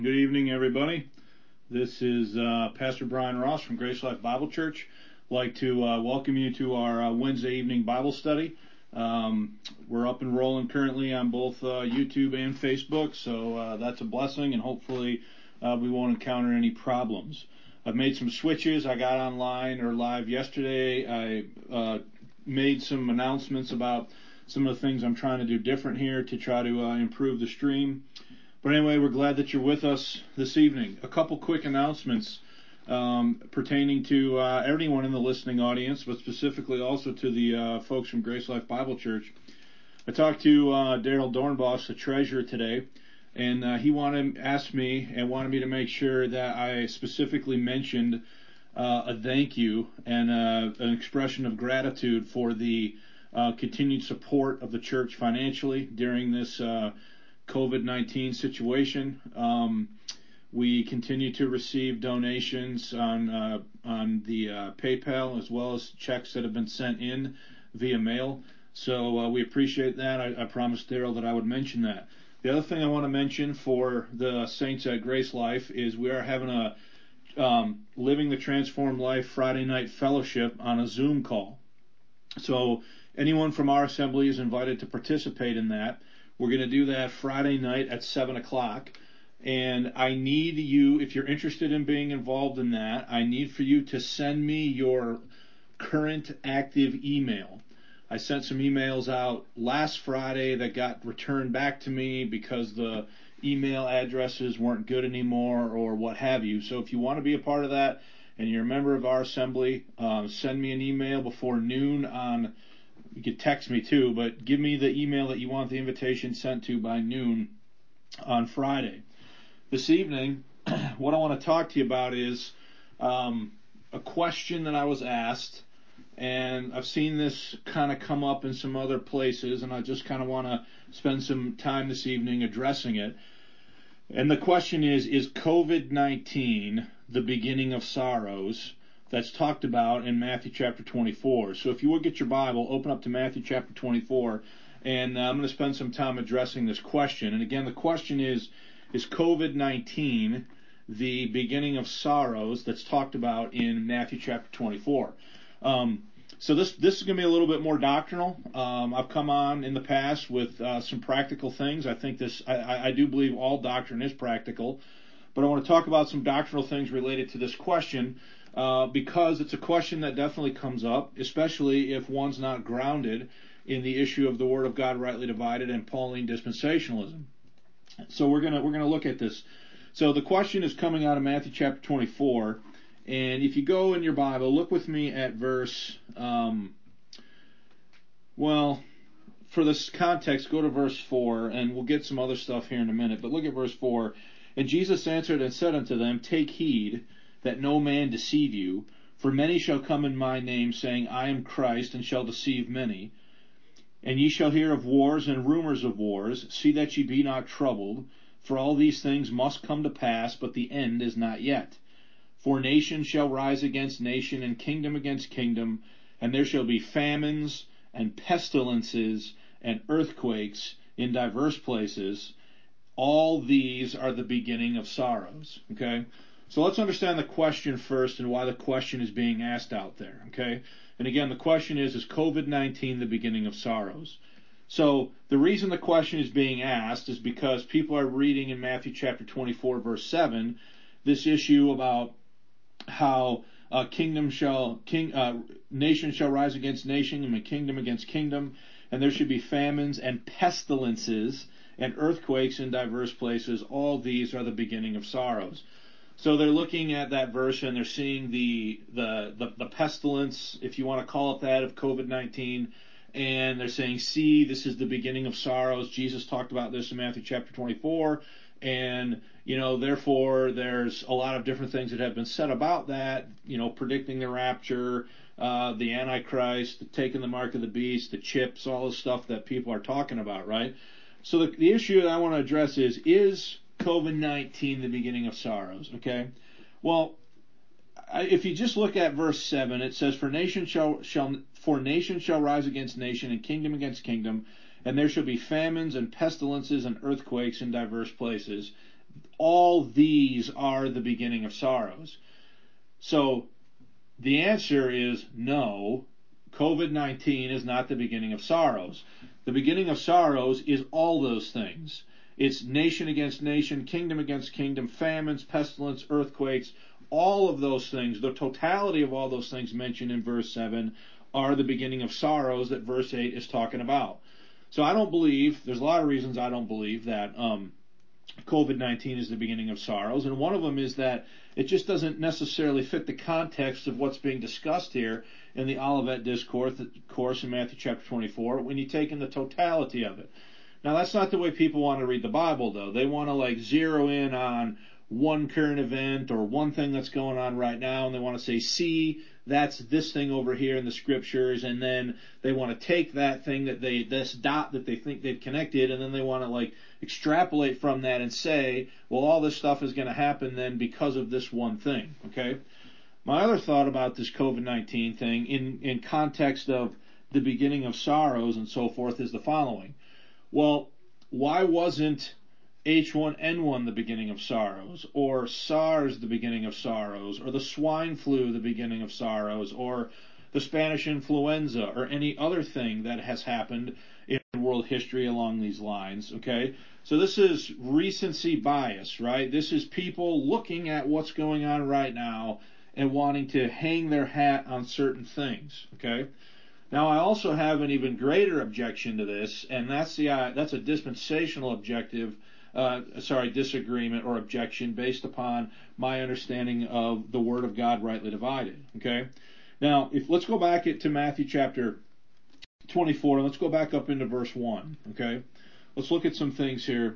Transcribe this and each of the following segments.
Good evening, everybody. This is Pastor Brian Ross from Grace Life Bible Church. I'd like to welcome you to our Wednesday evening Bible study. We're up and rolling currently on both YouTube and Facebook, so that's a blessing, and hopefully we won't encounter any problems. I've made some switches. I got online or live yesterday. I made some announcements about some of the things I'm trying to do different here to try to improve the stream. But anyway, we're glad that you're with us this evening. A couple quick announcements pertaining to everyone in the listening audience, but specifically also to the folks from Grace Life Bible Church. I talked to Daryl Dornbos, the treasurer, today, and he asked me to make sure that I specifically mentioned a thank you and an expression of gratitude for the continued support of the church financially during this COVID-19 situation. We continue to receive donations on the PayPal, as well as checks that have been sent in via mail. So we appreciate that. I promised Daryl that I would mention that. The other thing I want to mention for the saints at Grace Life is we are having a Living the Transformed Life Friday night fellowship on a Zoom call. So anyone from our assembly is invited to participate in that. We're going to do that Friday night at 7 o'clock. And I need you, if you're interested in being involved in that, I need for you to send me your current active email. I sent some emails out last Friday that got returned back to me because the email addresses weren't good anymore or what have you. So if you want to be a part of that and you're a member of our assembly, send me an email before noon on. You could text me too, but give me the email that you want the invitation sent to by noon on Friday. This evening, what I want to talk to you about is a question that I was asked, and I've seen this kind of come up in some other places, and I just kind of want to spend some time this evening addressing it. And the question is COVID-19 the beginning of sorrows? That's talked about in Matthew chapter 24. So if you would get your Bible, open up to Matthew chapter 24, and I'm going to spend some time addressing this question. And again, the question is COVID-19 the beginning of sorrows that's talked about in Matthew chapter 24? So this is going to be a little bit more doctrinal. I've come on in the past with some practical things. I think I do believe all doctrine is practical, but I want to talk about some doctrinal things related to this question. Because it's a question that definitely comes up, especially if one's not grounded in the issue of the Word of God rightly divided and Pauline dispensationalism. So we're gonna look at this. So the question is coming out of Matthew chapter 24, and if you go in your Bible, look with me at verse. For this context, go to verse 4, and we'll get some other stuff here in a minute. But look at verse 4. And Jesus answered and said unto them, Take heed that no man deceive you, for many shall come in my name, saying, I am Christ, and shall deceive many. And ye shall hear of wars and rumors of wars. See that ye be not troubled, for all these things must come to pass, but the end is not yet. For nation shall rise against nation, and kingdom against kingdom, and there shall be famines and pestilences and earthquakes in diverse places. All these are the beginning of sorrows. Okay? So let's understand the question first and why the question is being asked out there, okay? And again, the question is COVID-19 the beginning of sorrows? So the reason the question is being asked is because people are reading in Matthew chapter 24, verse 7, this issue about how nation shall rise against nation and kingdom against kingdom, and there should be famines and pestilences and earthquakes in diverse places. All these are the beginning of sorrows. So they're looking at that verse and they're seeing the pestilence, if you want to call it that, of COVID-19, and they're saying, see, this is the beginning of sorrows. Jesus talked about this in Matthew chapter 24, and, therefore there's a lot of different things that have been said about that, predicting the rapture, the Antichrist, taking the mark of the beast, the chips, all the stuff that people are talking about, right? So the issue that I want to address is COVID-19 the beginning of sorrows, okay? Well, if you just look at verse 7, it says, For nation shall rise against nation, and kingdom against kingdom, and there shall be famines and pestilences and earthquakes in diverse places. all these are the beginning of sorrows. So the answer is no. COVID-19 is not the beginning of sorrows. The beginning of sorrows is all those things. It's nation against nation, kingdom against kingdom, famines, pestilence, earthquakes, all of those things, the totality of all those things mentioned in verse 7 are the beginning of sorrows that verse 8 is talking about. So I don't believe, there's a lot of reasons I don't believe that COVID-19 is the beginning of sorrows, and one of them is that it just doesn't necessarily fit the context of what's being discussed here in the Olivet Discourse in Matthew chapter 24 when you take in the totality of it. Now, that's not the way people want to read the Bible, though. They want to zero in on one current event or one thing that's going on right now, and they want to say, see, that's this thing over here in the scriptures, and then they want to take that thing this dot that they think they've connected, and then they want to extrapolate from that and say, well, all this stuff is going to happen then because of this one thing, okay? My other thought about this COVID-19 thing in context of the beginning of sorrows and so forth is the following. Well, why wasn't H1N1 the beginning of sorrows, or SARS the beginning of sorrows, or the swine flu the beginning of sorrows, or the Spanish influenza, or any other thing that has happened in world history along these lines, okay? So this is recency bias, right? This is people looking at what's going on right now and wanting to hang their hat on certain things, okay? Now, I also have an even greater objection to this, and that's a dispensational disagreement or objection based upon my understanding of the Word of God rightly divided. Okay. Now, let's go back to Matthew chapter 24, and let's go back up into verse 1. Okay. Let's look at some things here.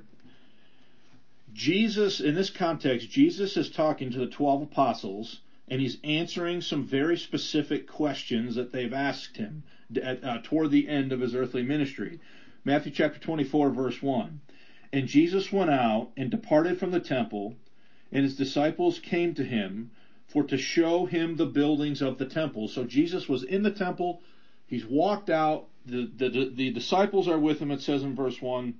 Jesus, in this context, Jesus is talking to the 12 apostles, and he's answering some very specific questions that they've asked him toward the end of his earthly ministry. Matthew chapter 24, verse 1. And Jesus went out and departed from the temple, and his disciples came to him for to show him the buildings of the temple. So Jesus was in the temple. He's walked out. The disciples are with him, it says in verse 1.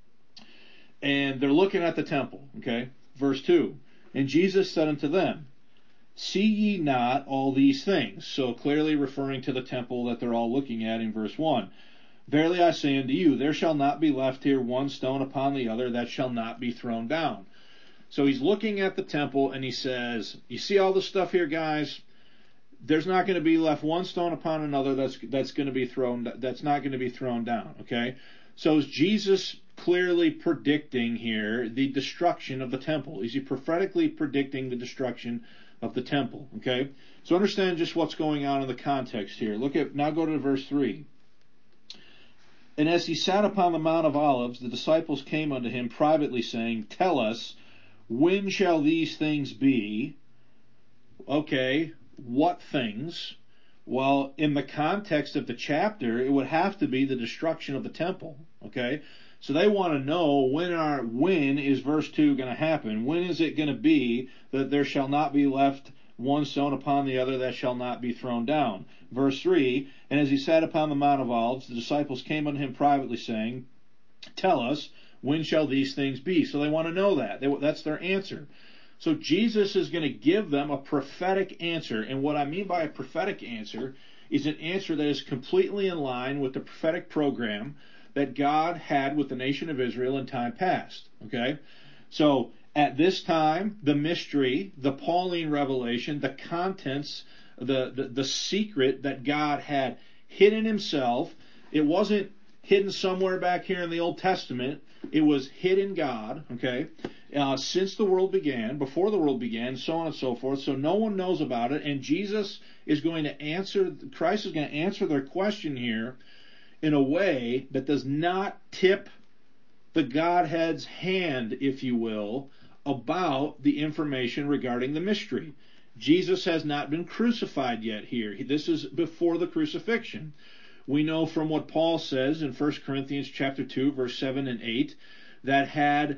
And they're looking at the temple. Okay. Verse 2. And Jesus said unto them, see ye not all these things? So clearly referring to the temple that they're all looking at in verse 1. Verily I say unto you, there shall not be left here one stone upon the other that shall not be thrown down. So he's looking at the temple and he says, you see all this stuff here, guys? There's not going to be left one stone upon another that's not going to be thrown down. Okay? So is Jesus clearly predicting here the destruction of the temple? Is he prophetically predicting the destruction of the temple? Okay? So understand just what's going on in the context here. Now go to verse 3. And as he sat upon the Mount of Olives, the disciples came unto him privately, saying, tell us, when shall these things be? Okay, what things? Well, in the context of the chapter, it would have to be the destruction of the temple. Okay? So they want to know when is verse 2 going to happen? When is it going to be that there shall not be left one stone upon the other that shall not be thrown down? Verse 3, and as he sat upon the Mount of Olives, the disciples came unto him privately, saying, tell us, when shall these things be? So they want to know that. That's their answer. So Jesus is going to give them a prophetic answer. And what I mean by a prophetic answer is an answer that is completely in line with the prophetic program that God had with the nation of Israel in time past. Okay? So at this time, the mystery, the Pauline revelation, the contents, the secret that God had hidden himself, it wasn't hidden somewhere back here in the Old Testament. It was hid in God, okay, since the world began, before the world began, so on and so forth. So no one knows about it, and Christ is going to answer their question here in a way that does not tip the Godhead's hand, if you will, about the information regarding the mystery. Jesus has not been crucified yet here. This is before the crucifixion. We know from what Paul says in 1 Corinthians chapter 2, verse 7 and 8, that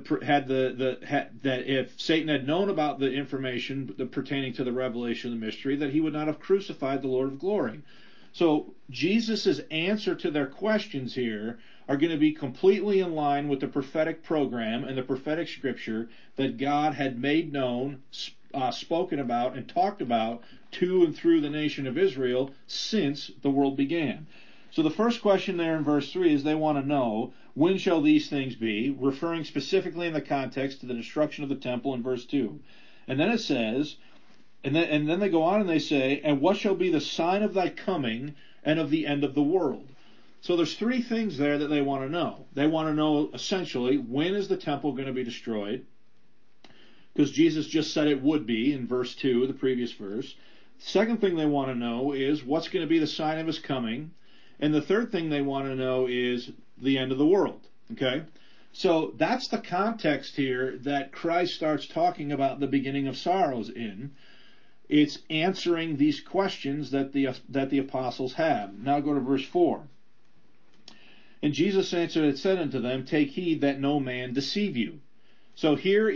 that if Satan had known about the information pertaining to the revelation of the mystery, that he would not have crucified the Lord of glory. So Jesus' answer to their questions here are going to be completely in line with the prophetic program and the prophetic scripture that God had made known, spoken about, and talked about to and through the nation of Israel since the world began. So the first question there in verse 3 is they want to know, when shall these things be? Referring specifically in the context to the destruction of the temple in verse 2. And then it says, and then they go on and they say, and what shall be the sign of thy coming and of the end of the world? So there's three things there that they want to know. They want to know, essentially, when is the temple going to be destroyed? Because Jesus just said it would be in verse 2, the previous verse. Second thing they want to know is what's going to be the sign of his coming. And the third thing they want to know is the end of the world. Okay? So that's the context here that Christ starts talking about the beginning of sorrows in. It's answering these questions that the apostles have. Now go to verse 4. And Jesus answered and said unto them, take heed that no man deceive you. So here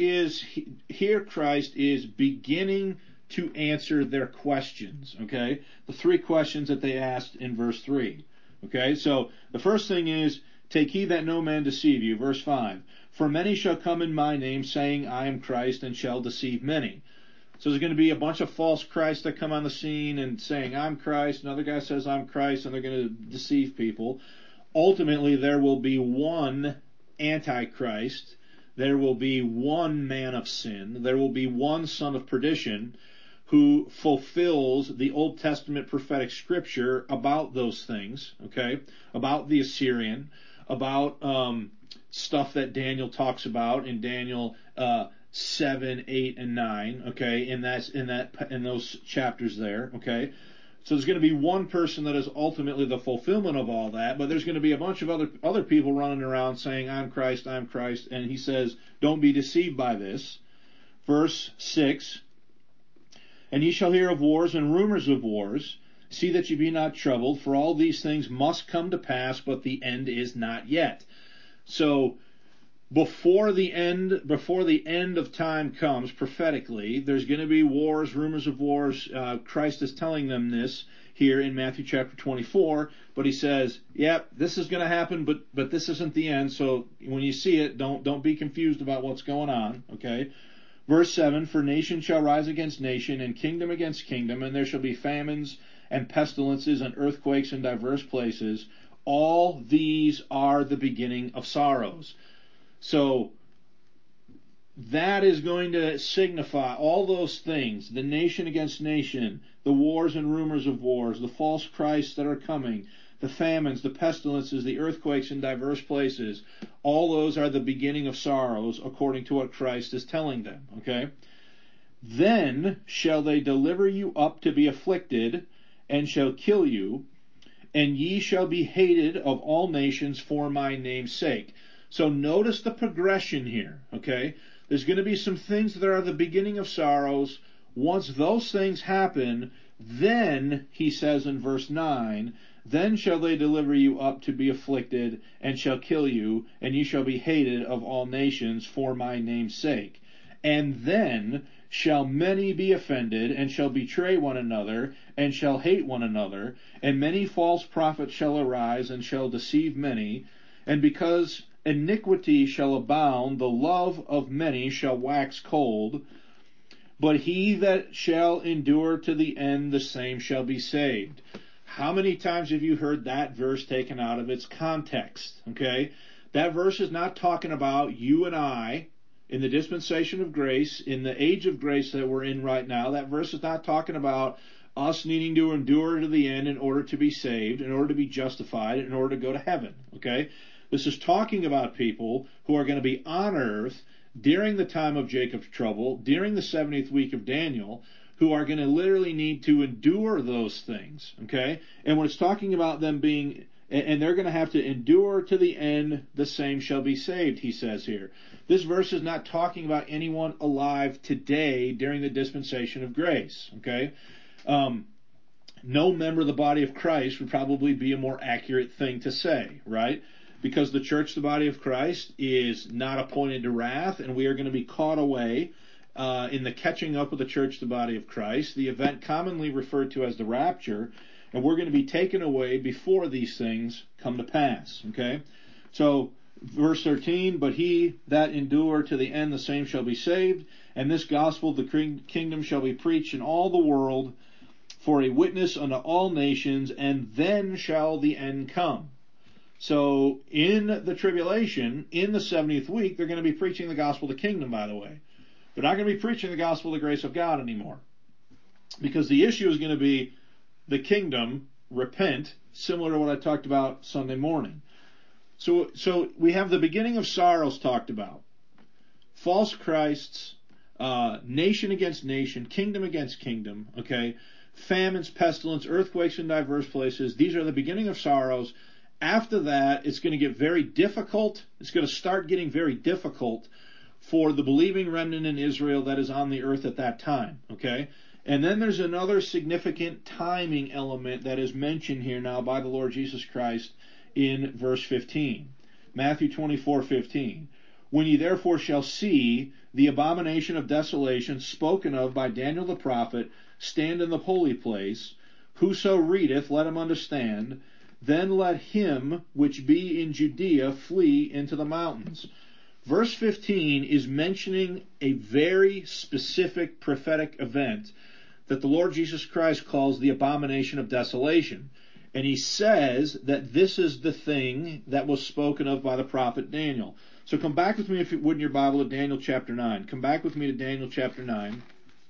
Christ is beginning to answer their questions. Okay? The three questions that they asked in verse 3. Okay? So the first thing is, take heed that no man deceive you. Verse 5. For many shall come in my name, saying, I am Christ, and shall deceive many. So there's going to be a bunch of false Christs that come on the scene and saying, I'm Christ. Another guy says, I'm Christ, and they're going to deceive people. Ultimately, there will be one Antichrist. There will be one man of sin. There will be one son of perdition who fulfills the Old Testament prophetic scripture about those things, okay? About the Assyrian, about stuff that Daniel talks about in Daniel 7, 8, and 9, okay? And that's in those chapters there, okay? So there's going to be one person that is ultimately the fulfillment of all that, but there's going to be a bunch of other people running around saying, I'm Christ, and he says, don't be deceived by this. Verse 6, and ye shall hear of wars and rumors of wars. See that ye be not troubled, for all these things must come to pass, but the end is not yet. So before the end of time comes prophetically, there's going to be wars, rumors of wars. Christ is telling them this here in Matthew chapter 24, but he says, yep, this is going to happen, but this isn't the end. So when you see it, don't be confused about what's going on, okay? Verse 7, for nation shall rise against nation, and kingdom against kingdom, and there shall be famines and pestilences and earthquakes in diverse places. All these are the beginning of sorrows. So that is going to signify all those things, the nation against nation, the wars and rumors of wars, the false Christs that are coming, the famines, the pestilences, the earthquakes in diverse places. All those are the beginning of sorrows according to what Christ is telling them. Okay? Then shall they deliver you up to be afflicted, and shall kill you, and ye shall be hated of all nations for my name's sake. So notice the progression here, okay? There's going to be some things that are the beginning of sorrows. Once those things happen, then, he says in verse 9, then shall they deliver you up to be afflicted, and shall kill you, and ye shall be hated of all nations for my name's sake. And then shall many be offended, and shall betray one another, and shall hate one another, and many false prophets shall arise, and shall deceive many, and because iniquity shall abound, the love of many shall wax cold, but he that shall endure to the end, the same shall be saved. How many times have you heard that verse taken out of its context? Okay? That verse is not talking about you and I in the dispensation of grace, in the age of grace that we're in right now. That verse is not talking about us needing to endure to the end in order to be saved, in order to be justified, in order to go to heaven. Okay? This is talking about people who are going to be on earth during the time of Jacob's trouble, during the 70th week of Daniel, who are going to literally need to endure those things, okay? And when it's talking about them being, and they're going to have to endure to the end, the same shall be saved, he says here. This verse is not talking about anyone alive today during the dispensation of grace, okay? No member of the body of Christ would probably be a more accurate thing to say, right? Because the church, the body of Christ, is not appointed to wrath, and we are going to be caught away in the catching up of the church, the body of Christ, the event commonly referred to as the rapture. and we're going to be taken away before these things come to pass. Okay? So, verse 13, but he that endure to the end, the same shall be saved, and this gospel of the kingdom shall be preached in all the world for a witness unto all nations, and then shall the end come. So, in the tribulation, in the 70th week, they're going to be preaching the gospel of the kingdom, by the way. They're not going to be preaching the gospel of the grace of God anymore. Because the issue is going to be the kingdom, repent, similar to what I talked about Sunday morning. So we have the beginning of sorrows talked about. False Christs, nation against nation, kingdom against kingdom, okay? Famines, pestilence, earthquakes in diverse places. These are the beginning of sorrows. After that, it's going to get very difficult. It's going to start getting very difficult for the believing remnant in Israel that is on the earth at that time, okay? And then there's another significant timing element that is mentioned here now by the Lord Jesus Christ in verse 15. Matthew 24:15. When ye therefore shall see the abomination of desolation spoken of by Daniel the prophet stand in the holy place, whoso readeth, let him understand, then let him which be in Judea flee into the mountains. Verse 15 is mentioning a very specific prophetic event that the Lord Jesus Christ calls the abomination of desolation. And he says that this is the thing that was spoken of by the prophet Daniel. So come back with me, if you would, in your Bible, to Daniel chapter 9. Come back with me to Daniel chapter 9.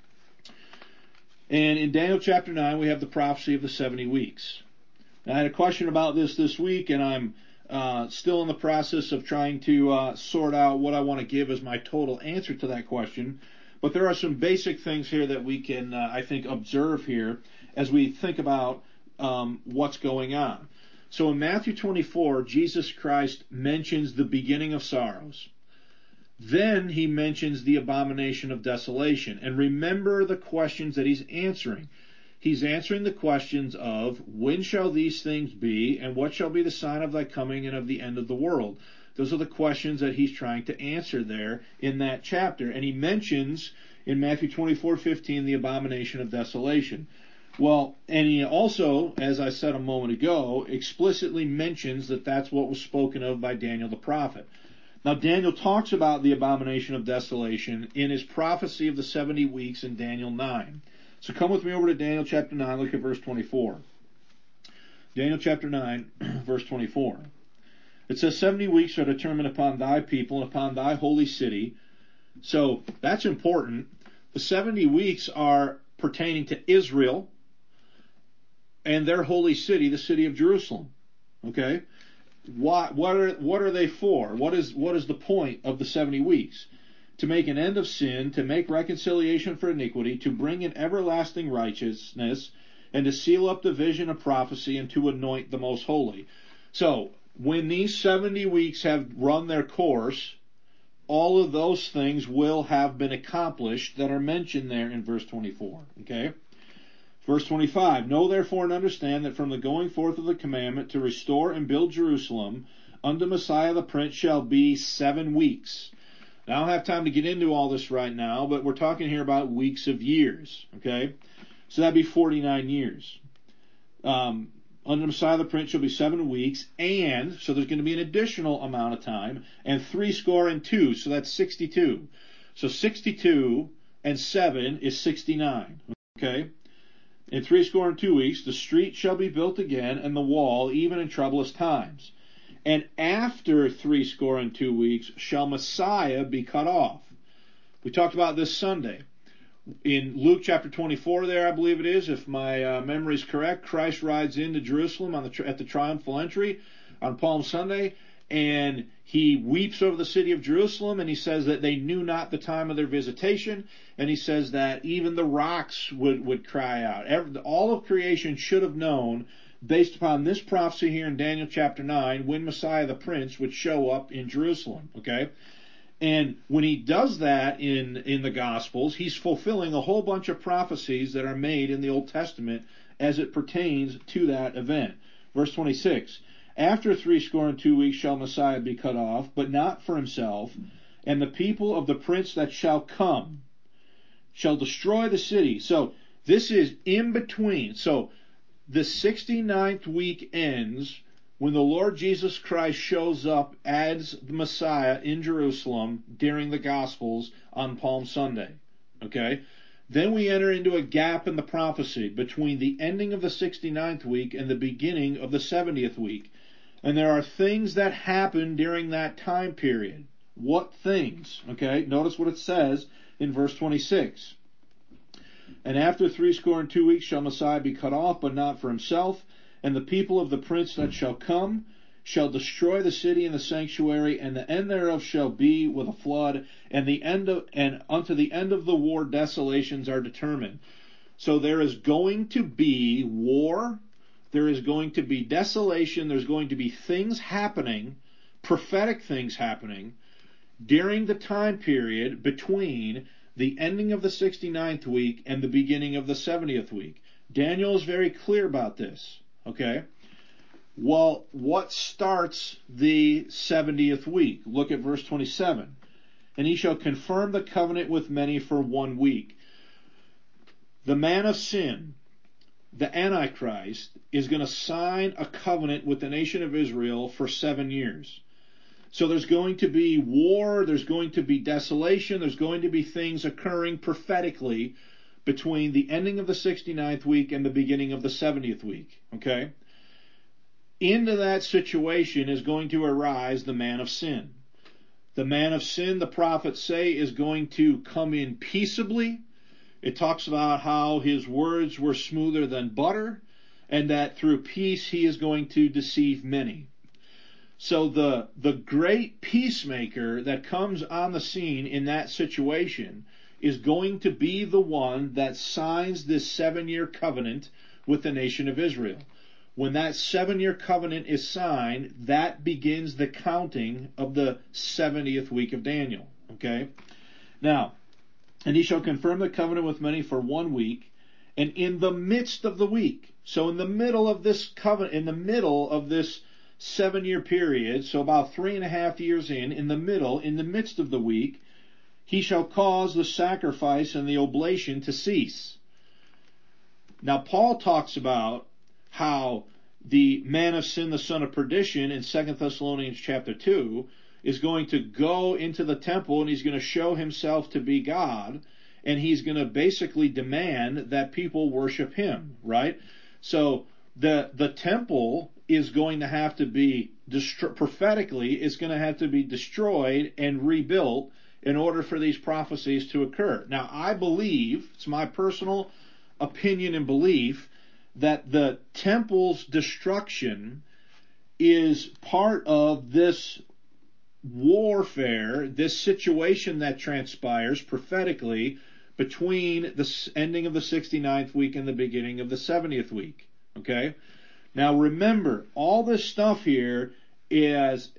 And in Daniel chapter 9, we have the prophecy of the 70 weeks. Now, I had a question about this week, and I'm still in the process of trying to sort out what I want to give as my total answer to that question. But there are some basic things here that we can, I think, observe here as we think about what's going on. So in Matthew 24, Jesus Christ mentions the beginning of sorrows. Then he mentions the abomination of desolation. And remember the questions that he's answering. He's answering the questions of, when shall these things be, and what shall be the sign of thy coming and of the end of the world? Those are the questions that he's trying to answer there in that chapter. And he mentions in Matthew 24:15 the abomination of desolation. Well, and he also, as I said a moment ago, explicitly mentions that that's what was spoken of by Daniel the prophet. Now, Daniel talks about the abomination of desolation in his prophecy of the 70 weeks in Daniel 9. So come with me over to Daniel chapter 9, look at verse 24. Daniel chapter 9, verse 24. It says, 70 weeks are determined upon thy people and upon thy holy city. So that's important. The 70 weeks are pertaining to Israel and their holy city, the city of Jerusalem. Okay? What are they for? What is the point of the 70 weeks? To make an end of sin, to make reconciliation for iniquity, to bring in everlasting righteousness, and to seal up the vision of prophecy, and to anoint the most holy. So, when these 70 weeks have run their course, all of those things will have been accomplished that are mentioned there in verse 24. Okay? Verse 25, know therefore and understand that from the going forth of the commandment to restore and build Jerusalem unto Messiah the Prince shall be 7 weeks. Now, I don't have time to get into all this right now, but we're talking here about weeks of years. Okay? So that'd be 49 years. Unto Messiah the Prince shall be 7 weeks, and, so there's going to be an additional amount of time, and 62, so that's 62. So 62 and 7 is 69. Okay? In 62 weeks, the street shall be built again, and the wall, even in troublous times. And after 62 weeks, shall Messiah be cut off. We talked about this Sunday. In Luke chapter 24 there, I believe it is, if my memory is correct, Christ rides into Jerusalem at the triumphal entry on Palm Sunday, and he weeps over the city of Jerusalem, and he says that they knew not the time of their visitation, and he says that even the rocks would cry out. All of creation should have known, based upon this prophecy here in Daniel chapter 9, when Messiah the Prince would show up in Jerusalem. Okay? And when he does that in the Gospels, he's fulfilling a whole bunch of prophecies that are made in the Old Testament as it pertains to that event. Verse 26, after 62 weeks shall Messiah be cut off, but not for himself, and the people of the prince that shall come shall destroy the city. So this is in between. So the 69th week ends when the Lord Jesus Christ shows up as the Messiah in Jerusalem during the Gospels on Palm Sunday. Okay? Then we enter into a gap in the prophecy between the ending of the 69th week and the beginning of the 70th week. And there are things that happen during that time period. What things? Okay? Notice what it says in verse 26. And after 62 weeks shall Messiah be cut off, but not for himself. And the people of the prince that shall come shall destroy the city and the sanctuary, and the end thereof shall be with a flood, and unto the end of the war desolations are determined. So there is going to be war, there is going to be desolation, there's going to be things happening, prophetic things happening, during the time period between the ending of the 69th week and the beginning of the 70th week. Daniel is very clear about this. Okay? Well, what starts the 70th week? Look at verse 27. And he shall confirm the covenant with many for 1 week. The man of sin, the Antichrist, is going to sign a covenant with the nation of Israel for 7 years. So there's going to be war, there's going to be desolation, there's going to be things occurring prophetically between the ending of the 69th week and the beginning of the 70th week. Okay? Into that situation is going to arise the man of sin. The man of sin, the prophets say, is going to come in peaceably. It talks about how his words were smoother than butter, and that through peace he is going to deceive many. So the great peacemaker that comes on the scene in that situation is going to be the one that signs this 7-year covenant with the nation of Israel. When that 7-year covenant is signed, that begins the counting of the 70th week of Daniel. Okay? Now, and he shall confirm the covenant with many for 1 week, and in the midst of the week, so in the middle of this covenant, in the middle of this 7-year period, so about 3.5 years in the midst of the week, he shall cause the sacrifice and the oblation to cease. Now, Paul talks about how the man of sin, the son of perdition, in 2 Thessalonians chapter 2, is going to go into the temple and he's going to show himself to be God, and he's going to basically demand that people worship him, right? So the temple is going to have to be, prophetically, it's going to have to be destroyed and rebuilt in order for these prophecies to occur. Now, I believe, it's my personal opinion and belief, that the temple's destruction is part of this warfare, this situation that transpires prophetically between the ending of the 69th week and the beginning of the 70th week. Okay? Now remember, all this stuff here is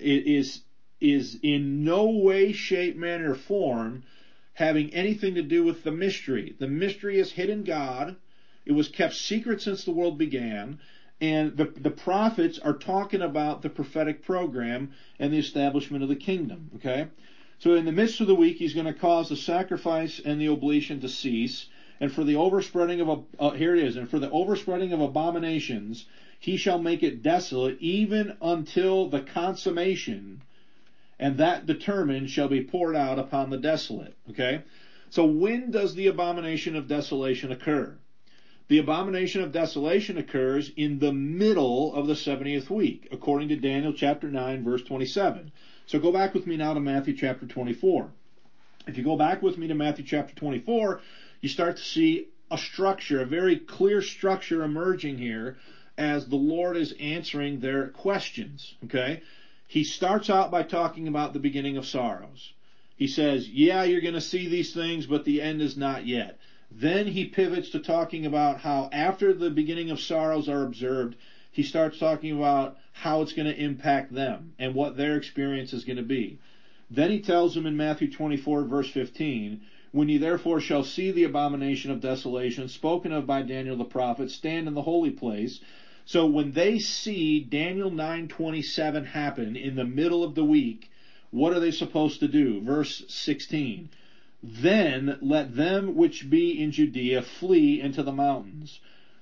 in no way, shape, manner, or form having anything to do with the mystery. The mystery is hid in God. It was kept secret since the world began. And the prophets are talking about the prophetic program and the establishment of the kingdom. Okay? So in the midst of the week, he's going to cause the sacrifice and the oblation to cease. And for the overspreading and for the overspreading of abominations, he shall make it desolate even until the consummation, and that determined shall be poured out upon the desolate. Okay? So when does the abomination of desolation occur? The abomination of desolation occurs in the middle of the 70th week, according to Daniel chapter 9, verse 27. So go back with me now to Matthew chapter 24. If you go back with me to Matthew chapter 24, you start to see a structure, a very clear structure emerging here as the Lord is answering their questions. Okay? He starts out by talking about the beginning of sorrows. He says, yeah, you're going to see these things, but the end is not yet. Then he pivots to talking about how after the beginning of sorrows are observed, he starts talking about how it's going to impact them and what their experience is going to be. Then he tells them in Matthew 24, verse 15, when ye therefore shall see the abomination of desolation spoken of by Daniel the prophet stand in the holy place. So when they see Daniel 9:27 happen in the middle of the week, what are they supposed to do? Verse 16. Then let them which be in Judea flee into the mountains.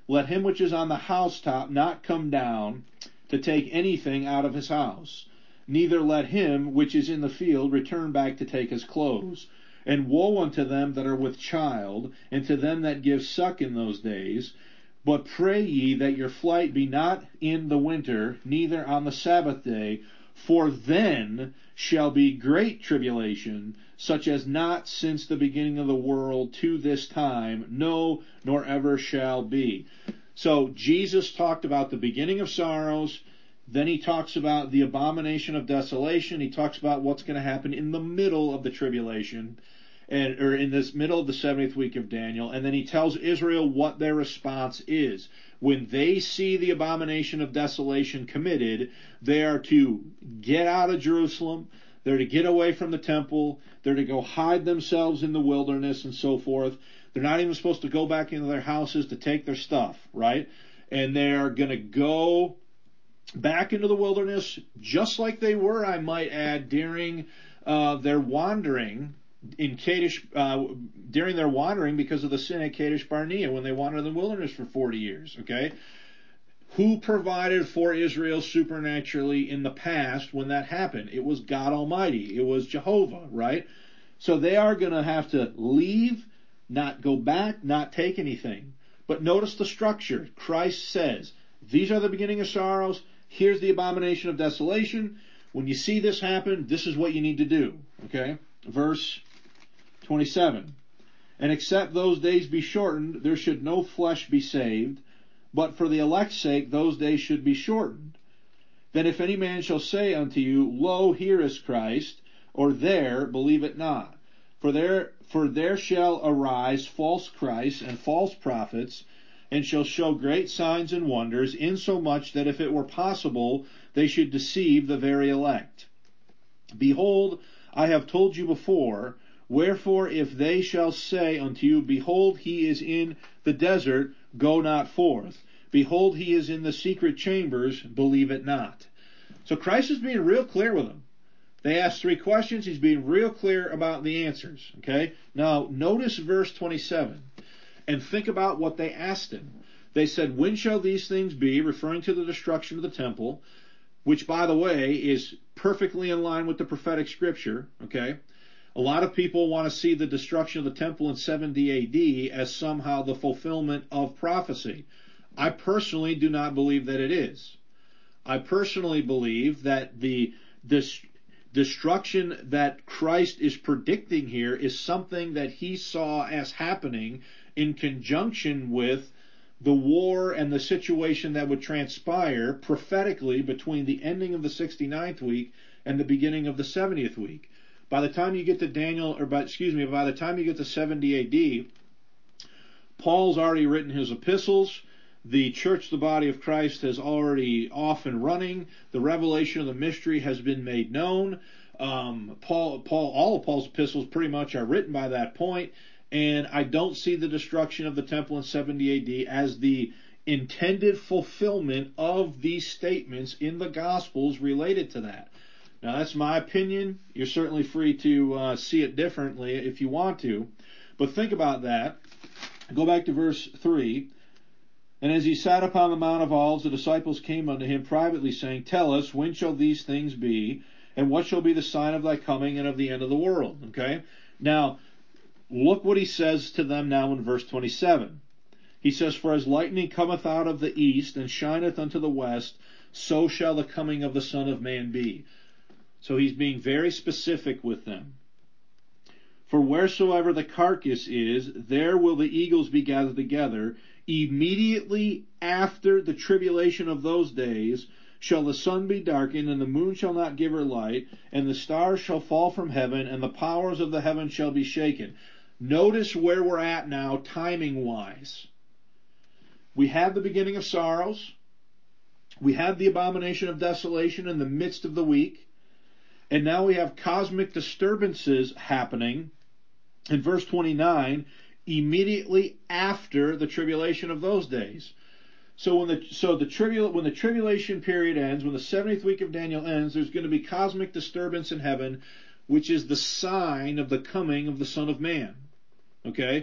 let him which is on the housetop not come down to take anything out of his house. Neither let him which is in the field return back to take his clothes. And woe unto them that are with child, and to them that give suck in those days. But pray ye that your flight be not in the winter, neither on the Sabbath day, for then shall be great tribulation, such as not since the beginning of the world to this time, no, nor ever shall be. So Jesus talked about the beginning of sorrows, then he talks about the abomination of desolation, he talks about what's going to happen in the middle of the tribulation, or in this middle of the 70th week of Daniel, and then he tells Israel what their response is. When they see the abomination of desolation committed, they are to get out of Jerusalem, they're to get away from the temple, they're to go hide themselves in the wilderness and so forth. They're not even supposed to go back into their houses to take their stuff, right? And they're going to go back into the wilderness just like they were, I might add, during their wandering in Kadesh, during their wandering because of the sin at Kadesh Barnea when they wandered in the wilderness for 40 years, okay? Who provided for Israel supernaturally in the past when that happened? It was God Almighty. It was Jehovah, right? So they are going to have to leave, not go back, not take anything. But notice the structure. Christ says, these are the beginning of sorrows. Here's the abomination of desolation. When you see this happen, this is what you need to do, okay? Verse 27. And except those days be shortened, there should no flesh be saved, but for the elect's sake those days should be shortened. Then if any man shall say unto you, Lo, here is Christ, or there, believe it not. For there shall arise false Christs and false prophets, and shall show great signs and wonders, insomuch that if it were possible, they should deceive the very elect. Behold, I have told you before. Wherefore, if they shall say unto you, Behold, he is in the desert, go not forth. Behold, he is in the secret chambers, believe it not. So Christ is being real clear with them. They asked 3 questions. He's being real clear about the answers. Okay? Now, notice verse 27. And think about what they asked him. They said, when shall these things be? Referring to the destruction of the temple, which, by the way, is perfectly in line with the prophetic scripture. Okay? A lot of people want to see the destruction of the temple in 70 AD as somehow the fulfillment of prophecy. I personally do not believe that it is. I personally believe that this destruction that Christ is predicting here is something that he saw as happening in conjunction with the war and the situation that would transpire prophetically between the ending of the 69th week and the beginning of the 70th week. By the time you get to by the time you get to 70 AD, Paul's already written his epistles. The church, the body of Christ, is already off and running. The revelation of the mystery has been made known. All of Paul's epistles pretty much are written by that point. And I don't see the destruction of the temple in 70 AD as the intended fulfillment of these statements in the Gospels related to that. Now, that's my opinion. You're certainly free to see it differently if you want to. But think about that. Go back to verse 3. And as he sat upon the Mount of Olives, the disciples came unto him privately, saying, Tell us, when shall these things be? And what shall be the sign of thy coming and of the end of the world? Okay? Now, look what he says to them now in verse 27. He says, For as lightning cometh out of the east, and shineth unto the west, so shall the coming of the Son of Man be. So he's being very specific with them. For wheresoever the carcass is, there will the eagles be gathered together. Immediately after the tribulation of those days shall the sun be darkened, and the moon shall not give her light, and the stars shall fall from heaven, and the powers of the heaven shall be shaken. Notice where we're at now, timing-wise. We had the beginning of sorrows. We had the abomination of desolation in the midst of the week. And now we have cosmic disturbances happening in verse 29, immediately after the tribulation of those days. So when the tribulation period ends, when the 70th week of Daniel ends, there's going to be cosmic disturbance in heaven, which is the sign of the coming of the Son of Man. Okay?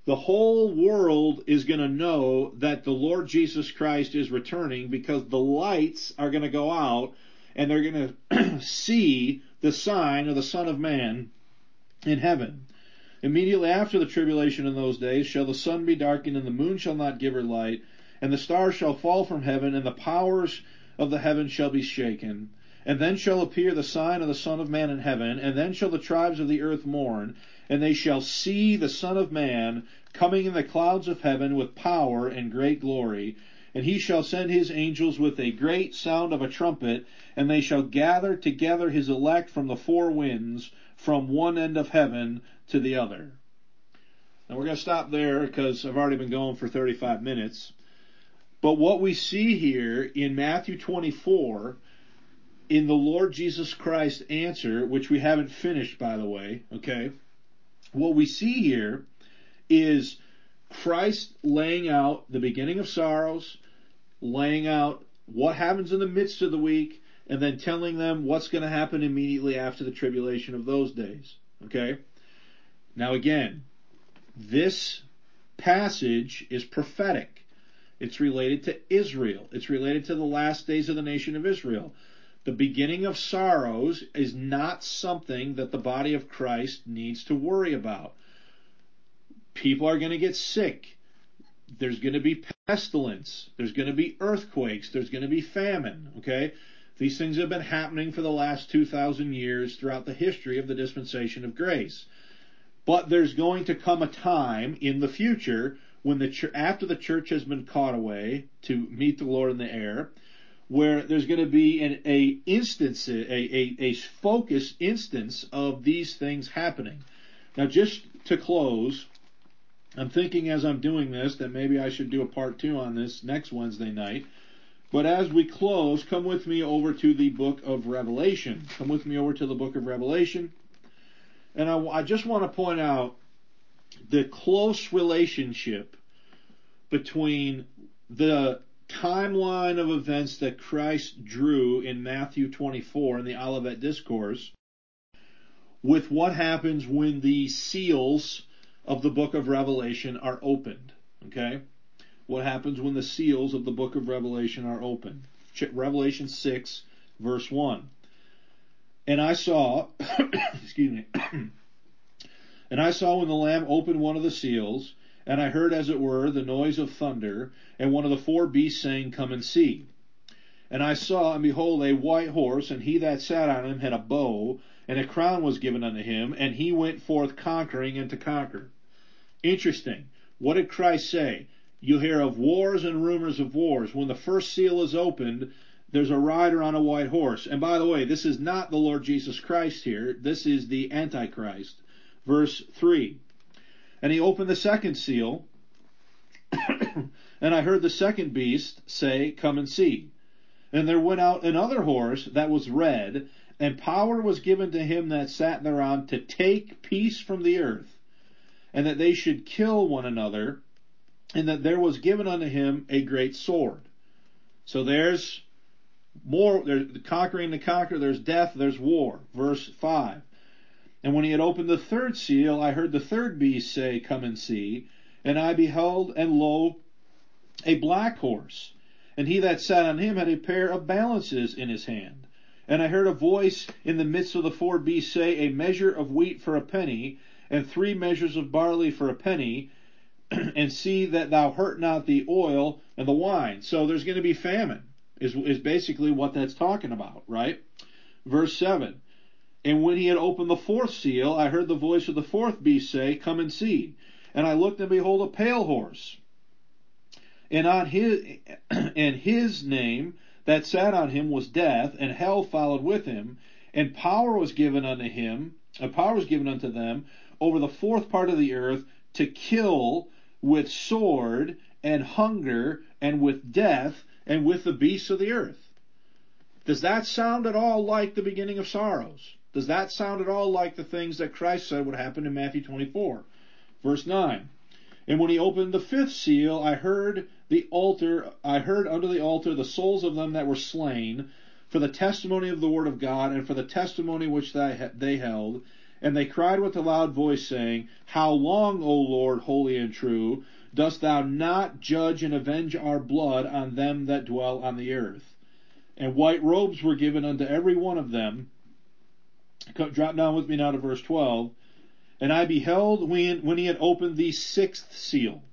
The whole world is going to know that the Lord Jesus Christ is returning, because the lights are going to go out and they're going to see the sign of the Son of Man in heaven. Immediately after the tribulation in those days shall the sun be darkened, and the moon shall not give her light, and the stars shall fall from heaven, and the powers of the heaven shall be shaken. And then shall appear the sign of the Son of Man in heaven, and then shall the tribes of the earth mourn, and they shall see the Son of Man coming in the clouds of heaven with power and great glory. And he shall send his angels with a great sound of a trumpet, and they shall gather together his elect from the four winds, from one end of heaven to the other. Now we're going to stop there because I've already been going for 35 minutes. But what we see here in Matthew 24, in the Lord Jesus Christ answer, which we haven't finished, by the way, okay? What we see here is Christ laying out the beginning of sorrows, laying out what happens in the midst of the week, and then telling them what's going to happen immediately after the tribulation of those days. Okay? Now again, this passage is prophetic. It's related to Israel. It's related to the last days of the nation of Israel. The beginning of sorrows is not something that the body of Christ needs to worry about. People are going to get sick. There's going to be pestilence. There's going to be earthquakes. There's going to be famine. Okay? These things have been happening for the last 2,000 years throughout the history of the dispensation of grace. But there's going to come a time in the future when after the church has been caught away to meet the Lord in the air, where there's going to be a focused instance of these things happening. Now, just to close, I'm thinking as I'm doing this that maybe I should do a part 2 on this next Wednesday night. But as we close, come with me over to the book of Revelation. Come with me over to the book of Revelation. And I just want to point out the close relationship between the timeline of events that Christ drew in Matthew 24 in the Olivet Discourse with what happens when the seals of the book of Revelation are opened. Okay? What happens when the seals of the book of Revelation are opened. Revelation 6, verse 1. And I saw, excuse me, and I saw when the Lamb opened one of the seals, and I heard as it were the noise of thunder, and one of the four beasts saying, Come and see. And I saw, and behold, a white horse, and he that sat on him had a bow, and a crown was given unto him, and he went forth conquering and to conquer. Interesting. What did Christ say? You hear of wars and rumors of wars. When the first seal is opened, there's a rider on a white horse. And by the way, this is not the Lord Jesus Christ here. This is the Antichrist. Verse 3. And he opened the second seal, and I heard the second beast say, Come and see. And there went out another horse that was red, and power was given to him that sat thereon to take peace from the earth, and that they should kill one another, and that there was given unto him a great sword. So there's more, there's conquering to conquer, there's death, there's war. Verse 5. And when he had opened the third seal, I heard the third beast say, Come and see. And I beheld, and lo, a black horse. And he that sat on him had a pair of balances in his hand. And I heard a voice in the midst of the four beasts say, A measure of wheat for a penny, and 3 measures of barley for a penny, and see that thou hurt not the oil and the wine. So there's going to be famine, is basically what that's talking about, right? Verse 7. And when he had opened the fourth seal, I heard the voice of the fourth beast say, Come and see. And I looked, and behold, a pale horse. And on his name that sat on him was Death, and hell followed with him. And power was given unto them over the fourth part of the earth to kill with sword and hunger and with death and with the beasts of the earth. Does that sound at all like the beginning of sorrows? Does that sound at all like the things that Christ said would happen in Matthew 24? Verse 9. And when he opened the fifth seal, I heard under the altar the souls of them that were slain for the testimony of the word of God and for the testimony which they held. And they cried with a loud voice, saying, How long, O Lord, holy and true, dost thou not judge and avenge our blood on them that dwell on the earth? And white robes were given unto every one of them. Drop down with me now to verse 12. And I beheld when he had opened the sixth seal.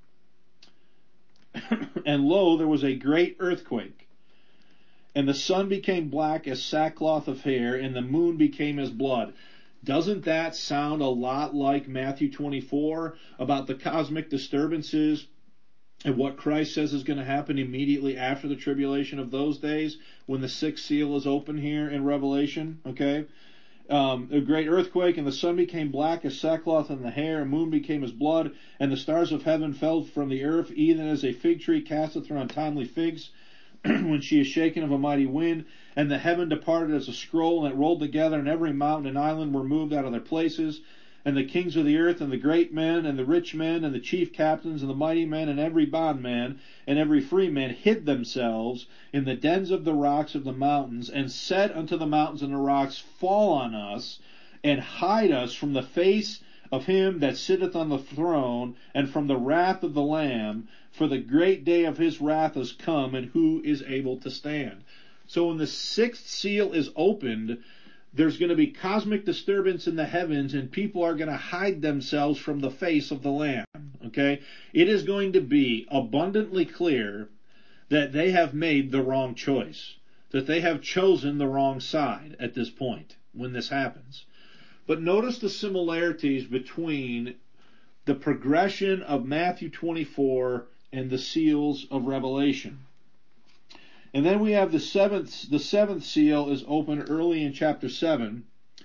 And lo, there was a great earthquake. And the sun became black as sackcloth of hair, and the moon became as blood. Doesn't that sound a lot like Matthew 24 about the cosmic disturbances and what Christ says is going to happen immediately after the tribulation of those days when the sixth seal is open here in Revelation? Okay. A great earthquake, and the sun became black as sackcloth and the hair, and moon became as blood, and the stars of heaven fell from the earth, even as a fig tree casteth her untimely figs when she is shaken of a mighty wind. And the heaven departed as a scroll, and it rolled together, and every mountain and island were moved out of their places. And the kings of the earth, and the great men, and the rich men, and the chief captains, and the mighty men, and every bondman, and every free man hid themselves in the dens of the rocks of the mountains, and said unto the mountains and the rocks, Fall on us, and hide us from the face of him that sitteth on the throne, and from the wrath of the Lamb, for the great day of his wrath is come, and who is able to stand? So when the sixth seal is opened, there's going to be cosmic disturbance in the heavens, and people are going to hide themselves from the face of the Lamb. Okay? It is going to be abundantly clear that they have made the wrong choice, that they have chosen the wrong side at this point when this happens. But notice the similarities between the progression of Matthew 24 and the seals of Revelation. And then we have the seventh seal is open early in chapter 7,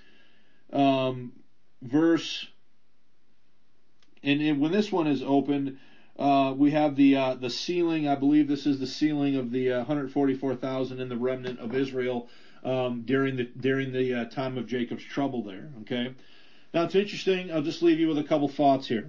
verse, and when this one is opened, we have the sealing. I believe this is the sealing of the 144,000 in the remnant of Israel during the time of Jacob's trouble there. Okay, now it's interesting. I'll just leave you with a couple thoughts here.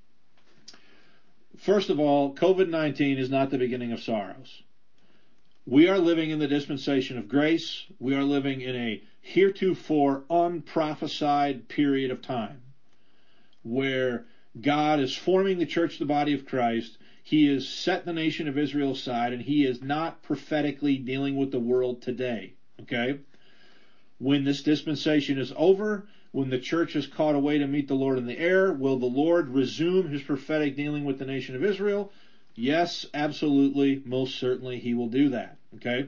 First of all, COVID-19 is not the beginning of sorrows. We are living in the dispensation of grace. We are living in a heretofore unprophesied period of time where God is forming the church, the body of Christ. He has set the nation of Israel aside, and he is not prophetically dealing with the world today. Okay? When this dispensation is over, when the church is caught away to meet the Lord in the air, will the Lord resume his prophetic dealing with the nation of Israel? Yes, absolutely, most certainly he will do that. Okay?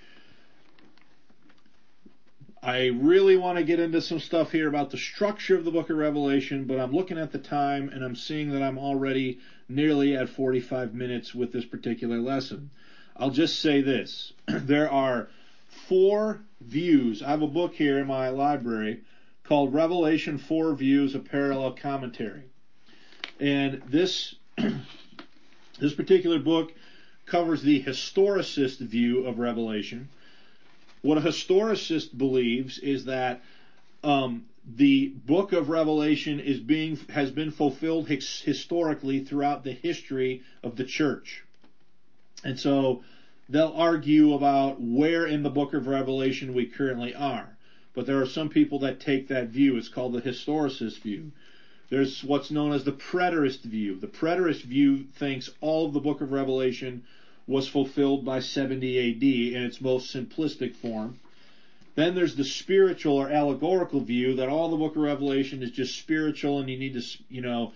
I really want to get into some stuff here about the structure of the book of Revelation, but I'm looking at the time and I'm seeing that I'm already nearly at 45 minutes with this particular lesson. I'll just say this. There are 4 views. I have a book here in my library called Revelation 4 Views, a Parallel Commentary. And this particular book covers the historicist view of Revelation. What a historicist believes is that the book of Revelation has been fulfilled historically throughout the history of the church. And so they'll argue about where in the book of Revelation we currently are. But there are some people that take that view. It's called the historicist view. There's what's known as the preterist view. The preterist view thinks all of the book of Revelation was fulfilled by 70 AD in its most simplistic form. Then there's the spiritual or allegorical view that all the book of Revelation is just spiritual, and you need to,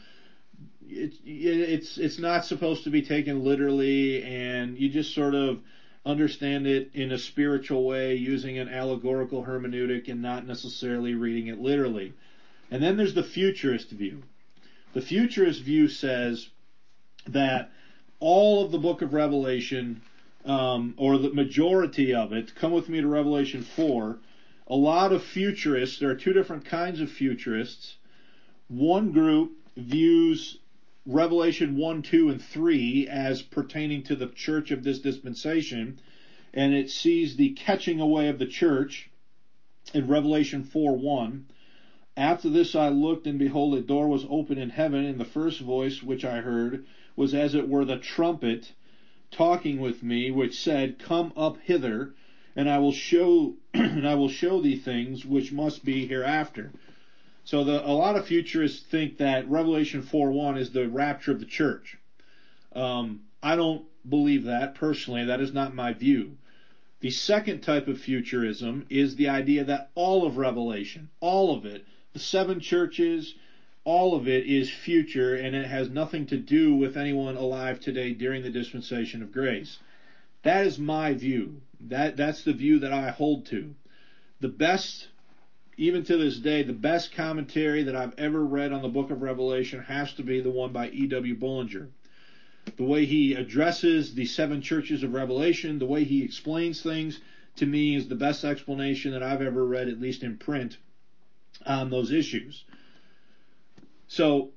it's not supposed to be taken literally, and you just sort of understand it in a spiritual way using an allegorical hermeneutic and not necessarily reading it literally. And then there's the futurist view. The futurist view says that all of the book of Revelation, or the majority of it, come with me to Revelation 4. A lot of futurists, there are 2 different kinds of futurists. One group views Revelation 1, 2, and 3 as pertaining to the church of this dispensation, and it sees the catching away of the church in Revelation 4, 1. After this I looked, and behold, a door was open in heaven, and the first voice which I heard was as it were the trumpet talking with me, which said, Come up hither, and I will show thee things which must be hereafter. So a lot of futurists think that Revelation 4:1 is the rapture of the church. I don't believe that personally. That is not my view. The second type of futurism is the idea that all of Revelation, all of it, the seven churches, all of it is future, and it has nothing to do with anyone alive today during the dispensation of grace. That is my view. That's the view that I hold to. The best, even to this day, the best commentary that I've ever read on the book of Revelation has to be the one by E.W. Bullinger. The way he addresses the seven churches of Revelation, the way he explains things, to me is the best explanation that I've ever read, at least in print, on those issues. So,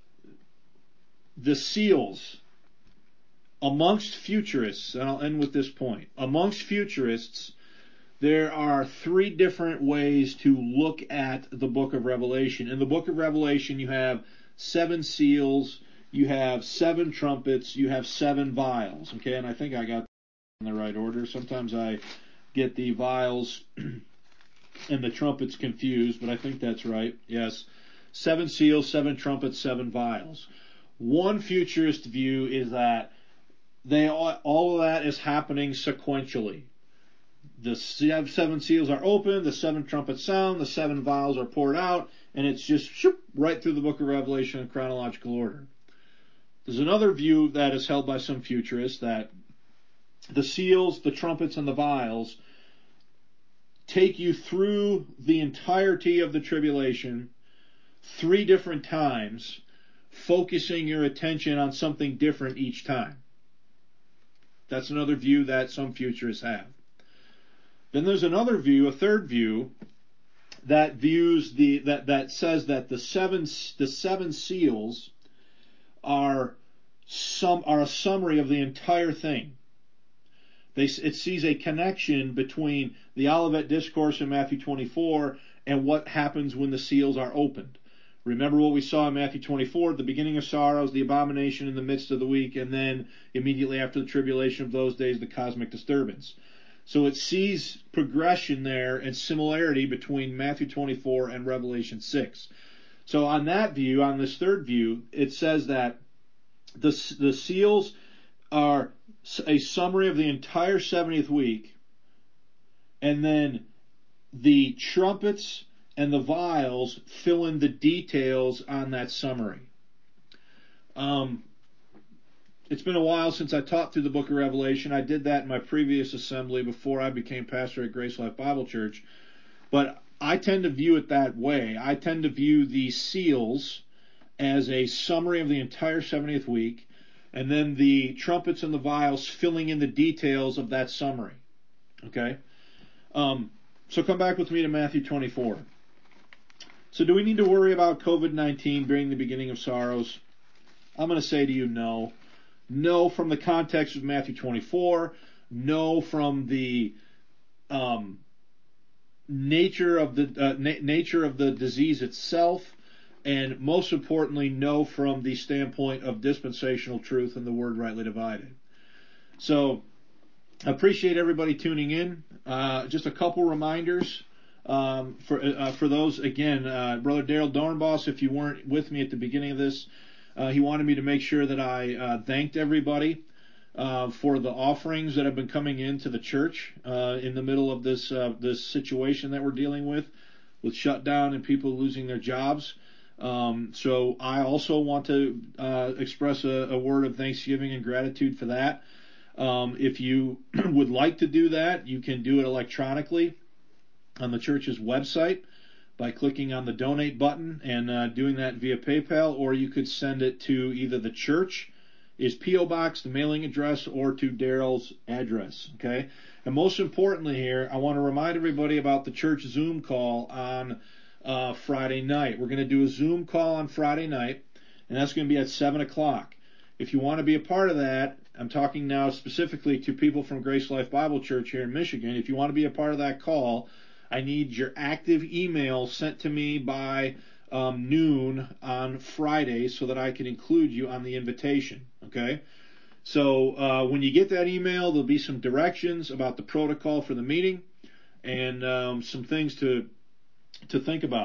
the seals, amongst futurists, and I'll end with this point, amongst futurists, there are three different ways to look at the book of Revelation. In the book of Revelation, you have seven seals, you have seven trumpets, you have seven vials. Okay, and I think I got in the right order. Sometimes I get the vials and the trumpets confused, but I think that's right. Yes. 7 seals, 7 trumpets, 7 vials. One futurist view is that all of that is happening sequentially. The 7 seals are open, the 7 trumpets sound, the 7 vials are poured out, and it's just right through the book of Revelation in chronological order. There's another view that is held by some futurists that the seals, the trumpets, and the vials take you through the entirety of the tribulation 3 different times, focusing your attention on something different each time. That's another view that some futurists have. Then there's another view, a third view, that views that says that the seven seals are a summary of the entire thing. It sees a connection between the Olivet Discourse in Matthew 24 and what happens when the seals are opened. Remember what we saw in Matthew 24, the beginning of sorrows, the abomination in the midst of the week, and then immediately after the tribulation of those days, the cosmic disturbance. So it sees progression there and similarity between Matthew 24 and Revelation 6. So on that view, on this third view, it says that the seals are a summary of the entire 70th week, and then the trumpets and the vials fill in the details on that summary. It's been a while since I taught through the book of Revelation. I did that in my previous assembly before I became pastor at Grace Life Bible Church. But I tend to view it that way. I tend to view the seals as a summary of the entire 70th week, and then the trumpets and the vials filling in the details of that summary. Okay? So come back with me to Matthew 24. So do we need to worry about COVID-19 being the beginning of sorrows? I'm going to say to you no. No from the context of Matthew 24. No from the nature of the disease itself. And most importantly, no from the standpoint of dispensational truth and the word rightly divided. So I appreciate everybody tuning in. Just a couple reminders. For those, again, Brother Daryl Dornbos, if you weren't with me at the beginning of this, he wanted me to make sure that I thanked everybody for the offerings that have been coming into the church in the middle of this situation that we're dealing with shutdown and people losing their jobs. So I also want to express a word of thanksgiving and gratitude for that. If you would like to do that, you can do it electronically on the church's website by clicking on the donate button and doing that via PayPal, or you could send it to either the church, is P.O. Box, the mailing address, or to Daryl's address. Okay? And most importantly here, I want to remind everybody about the church Zoom call on Friday night. We're going to do a Zoom call on Friday night, and that's going to be at 7 o'clock. If you want to be a part of that, I'm talking now specifically to people from Grace Life Bible Church here in Michigan. If you want to be a part of that call, I need your active email sent to me by noon on Friday so that I can include you on the invitation. Okay? So when you get that email, there'll be some directions about the protocol for the meeting and some things to think about.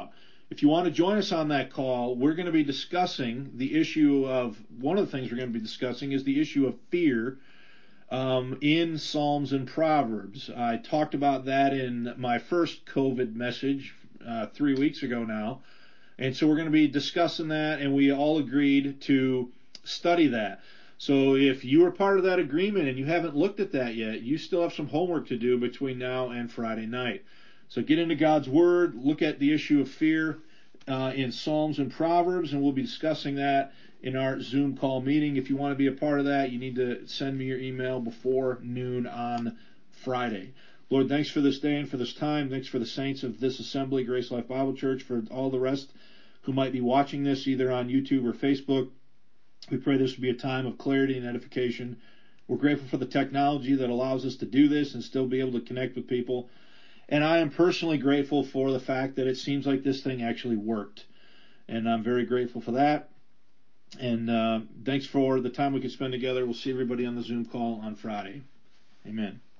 If you want to join us on that call, we're going to be discussing the issue of, one of the things we're going to be discussing is the issue of fear in Psalms and Proverbs. I talked about that in my first COVID message 3 weeks ago now. And so we're going to be discussing that, and we all agreed to study that. So if you are part of that agreement and you haven't looked at that yet, you still have some homework to do between now and Friday night. So get into God's Word, look at the issue of fear in Psalms and Proverbs, and we'll be discussing that in our Zoom call meeting. If you want to be a part of that, you need to send me your email before noon on Friday. Lord, thanks for this day and for this time. Thanks for the saints of this assembly, Grace Life Bible Church, for all the rest who might be watching this either on YouTube or Facebook. We pray this will be a time of clarity and edification. We're grateful for the technology that allows us to do this and still be able to connect with people. And I am personally grateful for the fact that it seems like this thing actually worked. And I'm very grateful for that. And thanks for the time we could spend together. We'll see everybody on the Zoom call on Friday. Amen.